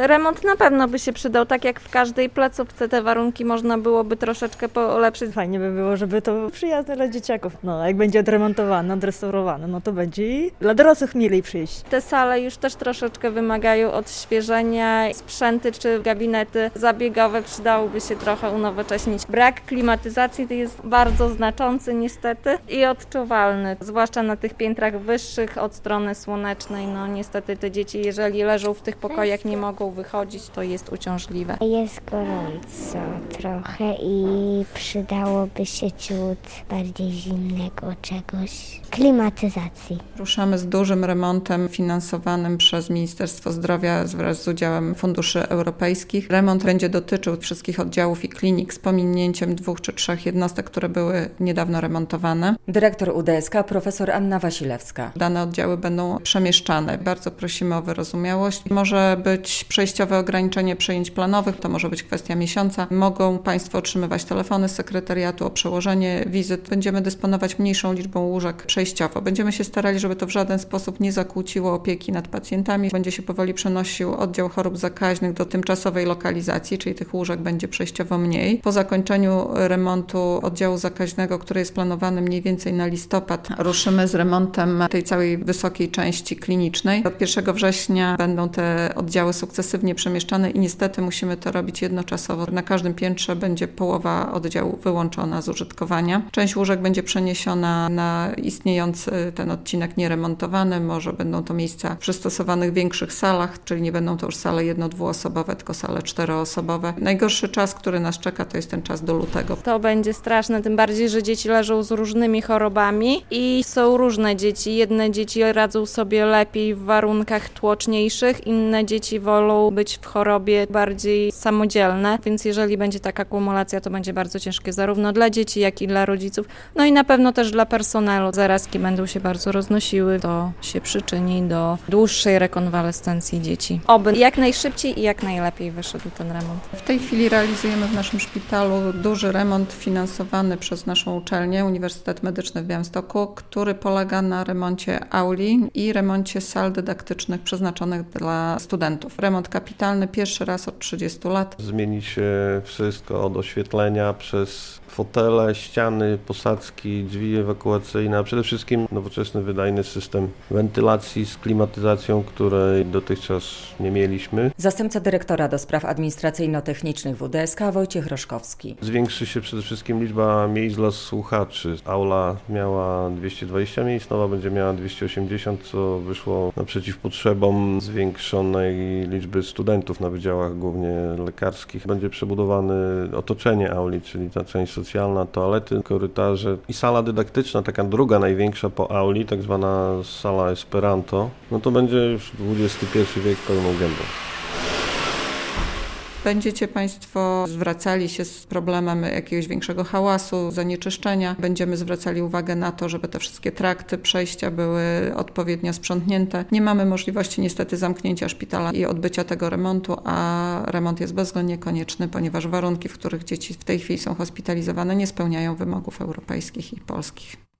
Remont na pewno by się przydał, tak jak w każdej placówce te warunki można byłoby troszeczkę polepszyć. Fajnie by było, żeby to przyjazne dla dzieciaków. No, jak będzie odremontowane, odrestaurowane, no to będzie i dla dorosłych milej przyjść. Te sale już też troszeczkę wymagają odświeżenia. Sprzęty czy gabinety zabiegowe przydałoby się trochę unowocześnić. Brak klimatyzacji to jest bardzo znaczący niestety i odczuwalny, zwłaszcza na tych piętrach wyższych od strony słonecznej. No niestety te dzieci, jeżeli leżą w tych pokojach, nie mogą wychodzić, to jest uciążliwe. Jest gorąco trochę i przydałoby się ciut bardziej zimnego czegoś. Klimatyzacji. Ruszamy z dużym remontem finansowanym przez Ministerstwo Zdrowia wraz z udziałem funduszy europejskich. Remont będzie dotyczył wszystkich oddziałów i klinik z pominięciem 2 czy 3 jednostek, które były niedawno remontowane. Dyrektor UDSK profesor Anna Wasilewska. Dane oddziały będą przemieszczane. Bardzo prosimy o wyrozumiałość. Może być przejściowe ograniczenie przejęć planowych, to może być kwestia miesiąca. Mogą Państwo otrzymywać telefony z sekretariatu o przełożenie wizyt. Będziemy dysponować mniejszą liczbą łóżek przejściowo. Będziemy się starali, żeby to w żaden sposób nie zakłóciło opieki nad pacjentami. Będzie się powoli przenosił oddział chorób zakaźnych do tymczasowej lokalizacji, czyli tych łóżek będzie przejściowo mniej. Po zakończeniu remontu oddziału zakaźnego, który jest planowany mniej więcej na listopad, ruszymy z remontem tej całej wysokiej części klinicznej. Od 1 września będą te oddziały sukcesywnie przemieszczane i niestety musimy to robić jednoczasowo. Na każdym piętrze będzie połowa oddziału wyłączona z użytkowania. Część łóżek będzie przeniesiona na istniejący ten odcinek nieremontowany. Może będą to miejsca w przystosowanych większych salach, czyli nie będą to już sale 1-2-osobowe, tylko sale 4-osobowe. Najgorszy czas, który nas czeka, to jest ten czas do lutego. To będzie straszne, tym bardziej, że dzieci leżą z różnymi chorobami i są różne dzieci. Jedne dzieci radzą sobie lepiej w warunkach tłoczniejszych, inne dzieci wolą być w chorobie bardziej samodzielne, więc jeżeli będzie taka kumulacja, to będzie bardzo ciężkie zarówno dla dzieci, jak i dla rodziców. No i na pewno też dla personelu. Zarazki będą się bardzo roznosiły, to się przyczyni do dłuższej rekonwalescencji dzieci. Oby jak najszybciej i jak najlepiej wyszedł ten remont. W tej chwili realizujemy w naszym szpitalu duży remont finansowany przez naszą uczelnię, Uniwersytet Medyczny w Białymstoku, który polega na remoncie auli i remoncie sal dydaktycznych przeznaczonych dla studentów. Remont kapitalny pierwszy raz od 30 lat. Zmieni się wszystko od oświetlenia przez fotele, ściany, posadzki, drzwi ewakuacyjne, a przede wszystkim nowoczesny, wydajny system wentylacji z klimatyzacją, której dotychczas nie mieliśmy. Zastępca dyrektora do spraw administracyjno-technicznych w UDSK Wojciech Roszkowski. Zwiększy się przede wszystkim liczba miejsc dla słuchaczy. Aula miała 220 miejsc, nowa będzie miała 280, co wyszło naprzeciw potrzebom zwiększonej liczby studentów na wydziałach głównie lekarskich. Będzie przebudowane otoczenie auli, czyli ta część socjalna, toalety, korytarze i sala dydaktyczna, taka druga największa po auli, tak zwana sala Esperanto. No to będzie już XXI wiek pełną gębą. Będziecie Państwo zwracali się z problemem jakiegoś większego hałasu, zanieczyszczenia. Będziemy zwracali uwagę na to, żeby te wszystkie trakty, przejścia były odpowiednio sprzątnięte. Nie mamy możliwości niestety zamknięcia szpitala i odbycia tego remontu, a remont jest bezwzględnie konieczny, ponieważ warunki, w których dzieci w tej chwili są hospitalizowane, nie spełniają wymogów europejskich i polskich.